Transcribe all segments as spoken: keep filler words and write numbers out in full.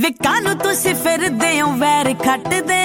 ਕਾਨੂੰ ਤੁਸੀਂ ਫਿਰਦੇ ਹੋ ਵੈਰ ਖੱਟਦੇ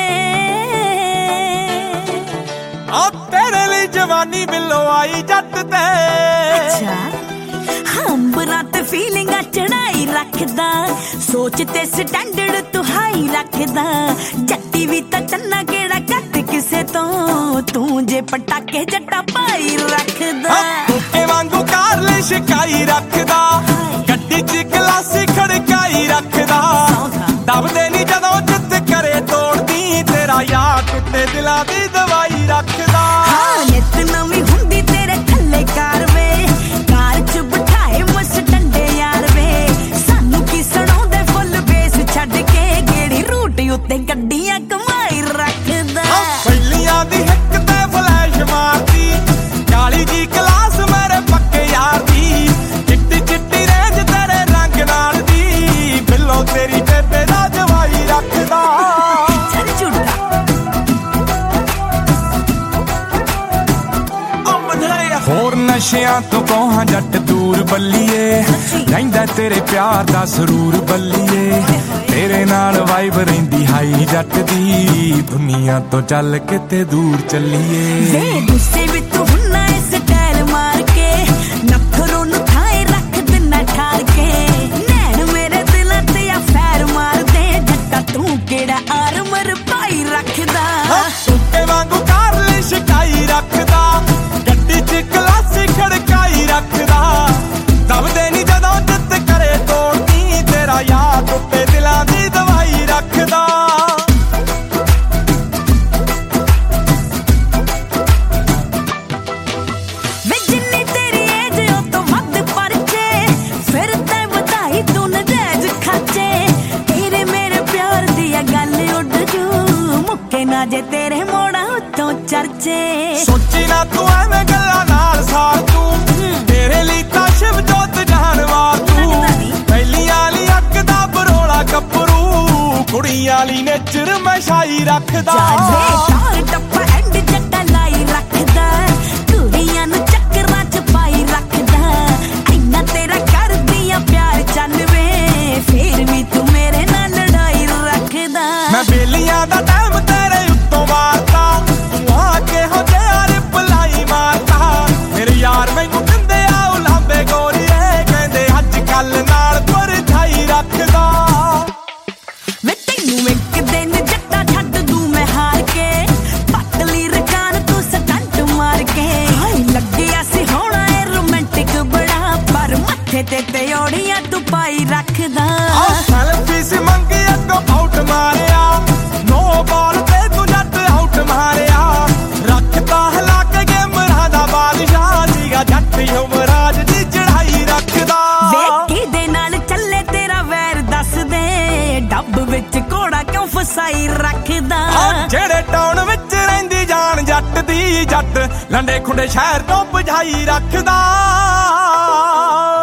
ਆ ਤੇਰੇ ਲਈ ਜਵਾਨੀ ਬਿੱਲੋ ਆਈ ਜੱਟ ਤੇ ਅੱਛਾ ਹੰਬਰਾਂ ਤੇ ਫੀਲਿੰਗਾਂ ਚੜਾਈ ਰੱਖਦਾ ਸੋਚ ਤੇ ਸਟੈਂਡਰਡ ਤੂੰ ਹਾਈ ਰੱਖਦਾ ਜੱਟੀ ਵੀ ਤਾਂ ਚੰਨਾ ਕਿਹੜਾ ਘੱਟ ਕਿਸੇ ਤੋਂ ਤੂੰ ਜੇ ਪਟਾਕੇ ਜੱਟਾ ਪਾਈ ਰੱਖਦਾ ਕੋਕੇ ਵਾਂਗੂ ਕਾਰ ਲਈ ਸ਼ਿਕਾਈ ਰੱਖਦਾ ਗੱਡੀ ਚ ਗਲਾਸੀ ਖੜਕਾਈ ਰੱਖਦਾ ਦਬਦੇ ਨਹੀਂ ਜਦੋਂ ਜਿੱਤ ਕਰੇ ਤੋੜਦੀ ਤੇਰਾ ਯਾਰ ਟੁੱਟੇ ਦਿਲਾਂ ਦੀ ਦਵਾਈ ਰੱਖਦਾ ਹਾਂ ਨਿਤ ਨਵੀਂ ਹੁੰਦੀ ਤੇਰੇ ਥੱਲੇ ਕਾਰ ਵੇ ਕਾਰ ਚ ਬਿਠਾਏ ਮਸ ਡੰਡੇ ਯਾਰ ਵੇ ਸਾਨੂੰ ਕੀ ਸੁਣਾਉਂਦੇ ਫੁੱਲ ਬੇਸ ਛੱਡ ਕੇ ਗੇੜੀ ਰੂਟ ਉੱਤੇ ਗੱਡੀਆਂ ਕਮਾਈ ਰੱਖਦਾ ਪਹਿਲੀਆਂ ਦੀ ਹਿੱਕ ਤੇ ਫਲੈਸ਼ ਮਾਰਦੀ ਕਾਲੀ ਜੀ ਕਲਾਸ ਮੇਰੇ ਪੱਕੇ ਯਾਰ ਦੀ ਚਿੱਟੀ ਚਿੱਟੀ ਰੇਂਜ ਤੇਰੇ ਰੰਗ ਨਾਲ ਦੀ ਬਿੱਲੋ ਤੇਰੀ ਬੇਬੇ ਦਾ ਜਵਾਈ ਰੱਖਦਾ ਚੱਲ ਝੂਠਾ ਹੋਰ ਨਸ਼ਿਆਂ ਤੋਂ ਕੋਹਾਂ ਜੱਟ ਦੂਰ ਬੱਲੀਏ ਰਹਿੰਦਾ ਤੇਰੇ ਪਿਆਰ ਦਾ ਸਰੂਰ ਬੱਲੀਏ ਤੇਰੇ ਨਾਲ ਵਾਈਬ ਰਹਿੰਦੀ ਹਾਈ ਜੱਟ ਦੀ ਦੁਨੀਆ ਤੋਂ ਚੱਲ ਕਿਤੇ ਦੂਰ ਚੱਲੀਏ ਵੇ ਗੁੱਸੇ ਵਿੱਚ ਤੂੰ ਹੁੰਨਾ ਏ ਸਟਾਈਲ ਮਾਰ ਕੇ ਨਖਰੋਂ ਨੂੰ ਥਾਏ ਰੱਖ ਦਿਨਾ ਠਾਰ ਕੇ ਨੈਣ ਮੇਰੇ ਦਿਲਾਂ ਤੇ ਆ ਫੈਰ ਮਾਰਦੇ ਜੱਟਾ ਤੂੰ ਕਿਹੜਾ ਆਰਮਰ ਪਾਈ ਰੱਖਦਾ ਸੁੱਕੇ ਵਾਂਗੂ ਕਾਰ ਲਈ ਸ਼ਿਕਾਈ ਰੱਖਦਾ ਗੱਡੀ ਚ ਕਲਾਸੀ ਖੜਕਾਈ ਰੱਖਦਾ ਦਬਦੇ ਨਹੀਂ ਜਦੋਂ ਜਿੱਤ ਕਰੇ ਤੋੜਦੀ ਤੇਰਾ ਯਾਰ ਟੁੱਟੇ ਦਿਲਾਂ ਦੀ ਦਵਾਈ ਰੱਖਦਾ ਵੇ ਜਿੰਨੀ ਤੇਰੀ ਏਜ ਉਹ ਤੋਂ ਵੱਧ ਪਰਚੇ ਫਿਰ ਤੇ ਵਧਾਈ ਤੂੰ ਨਜਾਇਜ਼ ਖਰਚੇ ਤੇਰੇ ਮੇਰੇ ਪਿਆਰ ਦੀ ਆ ਗੱਲ ਉੱਡ ਜੂ ਮੁੱਕੇ ਨਾ ਜੇ ਤੇਰੇ ਮੋੜਾਂ ਉੱਤੋਂ ਚਰਚੇ ਸੋਚੀ ਨਾ ਤੂੰ ਐਵੇਂ ਗੱਲਾਂ ਨਾਲ ਸਾਰ ਤੂੰ ਤੇਰੇ ਲਈ ਤਾਂ ਸ਼ਿਵ ਜੋਤ ਜਾਨਵਾਰ ਤੂੰ ਪਹਿਲੀਆਂ ਲਈ ਅੱਗ ਦਾ ਬਰੋਲਾ ਗੱਭਰੂ ਕੁੜੀਆਂ ਲਈ ਨੇਚਰ ਮੈਂ ਛਾਈ ਰੱਖਦਾ ਟਾਰ ਟੱਪਾ ਐਂਡ ਜੱਟਾ ਲਾਈ ਰੱਖਦਾ ਕੁੜੀਆਂ ਨੂੰ ਚੱਕਰਾਂ ਚ ਪਾਈ ਰੱਖਦਾ ਇੰਨਾ ਤੇਰਾ ਕਰਦੀ ਆ ਪਿਆਰ ਚੱਲ ਵੇ ਫੇਰ ਵੀ ਤੂੰ ਮੇਰੇ ਨਾਲ ਲੜਾਈ ਰੱਖਦਾ ਮੈਂ ਬੇਲੀਆਂ ਦਾ ਟਾਈਮ ਤੇਰੇ ਉੱਤੋਂ ਮਾਰਦਾ ਤੂੰ ਆ ਕੇ ਹੋ ਜਿਆ ਰਿਪਲਾਈ ਮਾਰਦਾ ਮੇਰੇ ਯਾਰ ਮੈਨੂੰ ਕਹਿੰਦੇ ਆ ਉਲਾਂਬੇ ਗੋਰੀਏ ਕਹਿੰਦੇ ਅੱਜ ਕੱਲ ਨਾਲ ਪਰਛਾਈ ਰੱਖਦਾ ਵੇ ਤੈਨੂੰ ਇੱਕ ਦਿਨ ਜੱਟਾ ਛੱਡ ਦੂੰ ਮੈਂ ਹਾਰ ਕੇ ਪਤਲੀ ਰਕਾਨ ਤੂੰ ਸਟੰਟ ਮਾਰ ਕੇ ਹਾਏ ਲੱਗਿਆ ਸੀ ਹੋਣਾ ਏ ਰੋਮਾਂਟਿਕ ਬੜਾ ਪਰ ਮੱਥੇ ਤੇ ਤਿਉੜੀਆਂ ਤੂੰ ਪਾਈ ਰੱਖਦਾ ਆ ਸੈਲਫੀ ਸੀ ਮੰਗੀ ਅੱਗੋਂ ਆਊਟ ਮਾਰਿਆ ਨੋ ਬਾਲ ਤੇ ਤੂੰ ਜੱਟ ਆਊਟ ਮਾਰਿਆ ਰੱਖਦਾ ਹਲਾ ਕੇ ਗੇਮਰਾਂ ਦਾ ਬਾਦਸ਼ਾਹ ਸੀਗਾ ਜੱਟ ਯੁਵਰਾਜ ਦੀ ਚੜਾਈ ਰੱਖਦਾ ਵੇ ਕਿਹਦੇ ਨਾਲ ਚੱਲੇ ਤੇਰਾ ਵੈਰ ਦੱਸ ਦੇ ਡੱਬ ਵਿੱਚ ਘੋੜਾ ਕਿਉਂ ਫਸਾਈ ਰੱਖਦਾ ਆ ਜਿਹੜੇ ਟਾਊਨ ਵਿੱਚ ਰਹਿੰਦੀ ਜਾਨ ਜੱਟ ਦੀ ਜੱਟ ਲੰਡੇ ਖੁੰਡੇ ਸ਼ਹਿਰ ਤੋਂ ਭਜਾਈ ਰੱਖਦਾ